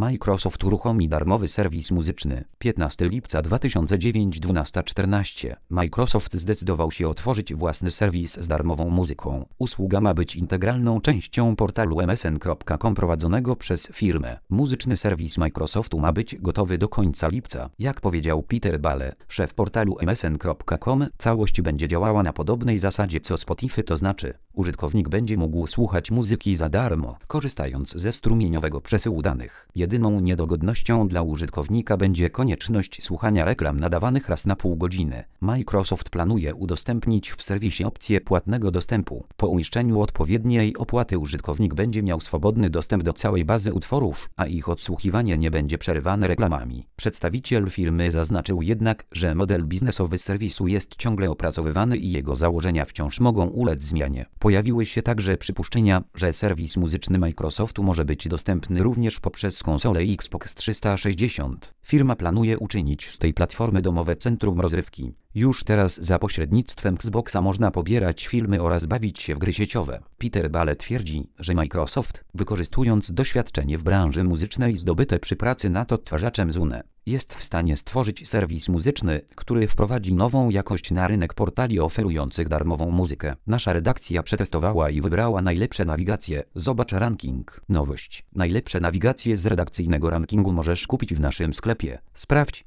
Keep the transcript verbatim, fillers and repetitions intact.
Microsoft uruchomi darmowy serwis muzyczny. piętnastego lipca dwa tysiące dziewiątego dwunasta czternaście. Microsoft zdecydował się otworzyć własny serwis z darmową muzyką. Usługa ma być integralną częścią portalu M S N kropka com prowadzonego przez firmę. Muzyczny serwis Microsoftu ma być gotowy do końca lipca. Jak powiedział Peter Bale, szef portalu M S N kropka com, całość będzie działała na podobnej zasadzie co Spotify, to znaczy użytkownik będzie mógł słuchać muzyki za darmo, korzystając ze strumieniowego przesyłu danych. Jedyną niedogodnością dla użytkownika będzie konieczność słuchania reklam nadawanych raz na pół godziny. Microsoft planuje udostępnić w serwisie opcję płatnego dostępu. Po uiszczeniu odpowiedniej opłaty użytkownik będzie miał swobodny dostęp do całej bazy utworów, a ich odsłuchiwanie nie będzie przerywane reklamami. Przedstawiciel firmy zaznaczył jednak, że model biznesowy serwisu jest ciągle opracowywany i jego założenia wciąż mogą ulec zmianie. Pojawiły się także przypuszczenia, że serwis muzyczny Microsoftu może być dostępny również poprzez konsolę Xbox trzysta sześćdziesiąt. Firma planuje uczynić z tej platformy domowe centrum rozrywki. Już teraz za pośrednictwem Xboxa można pobierać filmy oraz bawić się w gry sieciowe. Peter Bale twierdzi, że Microsoft, wykorzystując doświadczenie w branży muzycznej zdobyte przy pracy nad odtwarzaczem Zune, jest w stanie stworzyć serwis muzyczny, który wprowadzi nową jakość na rynek portali oferujących darmową muzykę. Nasza redakcja przetestowała i wybrała najlepsze nawigacje. Zobacz ranking. Nowość. Najlepsze nawigacje z redakcyjnego rankingu możesz kupić w naszym sklepie. Sprawdź,